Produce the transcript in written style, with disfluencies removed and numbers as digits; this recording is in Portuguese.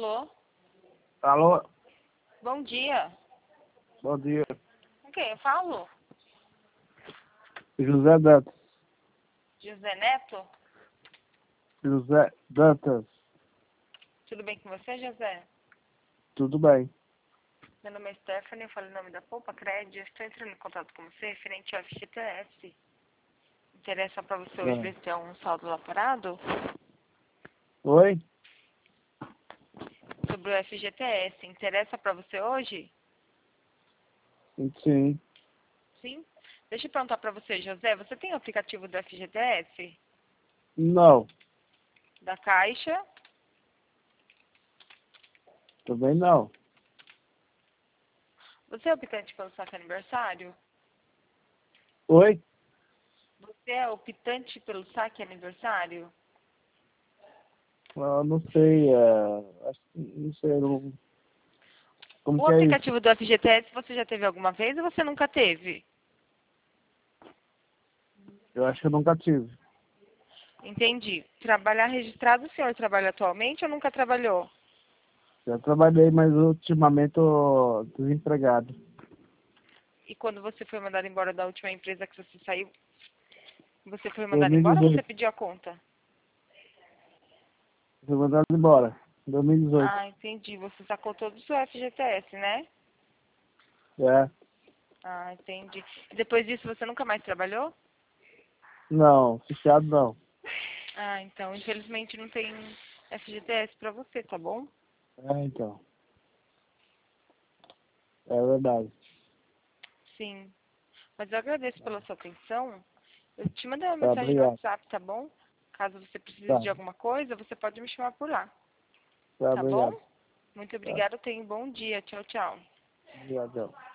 Alô? Alô? Bom dia. Bom dia. Com quem eu falo? José Dantas. José Neto? José Dantas. Tudo bem com você, José? Tudo bem. Meu nome é Stephanie, eu falo em nome da Poupa Crédito. Eu estou entrando em contato com você referente ao FGTS. Interessa para você hoje ver se tem um saldo lá parado? Oi? Sobre o FGTS. Interessa para você hoje? Sim. Sim? Deixa eu perguntar para você, José. Você tem o aplicativo do FGTS? Não. Da Caixa? Também não. Você é optante pelo saque aniversário? Oi? Você é optante pelo saque aniversário? Eu não sei. Acho que não sei. Como O que é isso? aplicativo do FGTS você já teve alguma vez ou você nunca teve? Eu acho que eu nunca tive. Entendi. Trabalhar registrado, o senhor trabalha atualmente ou nunca trabalhou? Já trabalhei, mas ultimamente tô desempregado. E quando você foi mandado embora da última empresa que você saiu, você foi mandado embora ou você 2018. pediu a conta? Fui mandado embora. 2018. Ah, entendi. Você sacou todo o seu FGTS, né? É. Ah, entendi. E depois disso você nunca mais trabalhou? Não, fechado não. Ah, então, infelizmente não tem FGTS pra você, tá bom? Então. É verdade. Sim. Mas eu agradeço pela sua atenção. Eu te mandei uma Tá, mensagem no obrigado. WhatsApp, tá bom? Caso você precise Tá. de alguma coisa, você pode me chamar por lá, Tá, tá bom? obrigado. Muito Tá. obrigada, tenha um bom dia. Tchau, tchau. Obrigado.